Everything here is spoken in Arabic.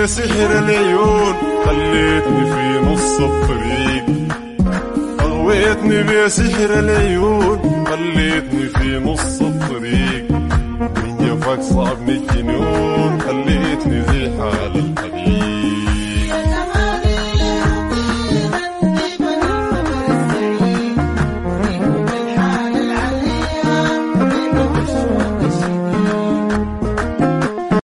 بسحر العيون خليتني في نص الطريق، أغويتني بسحر العيون خليتني في نص الطريق، من جفاك صابني الجنون خليتني في حال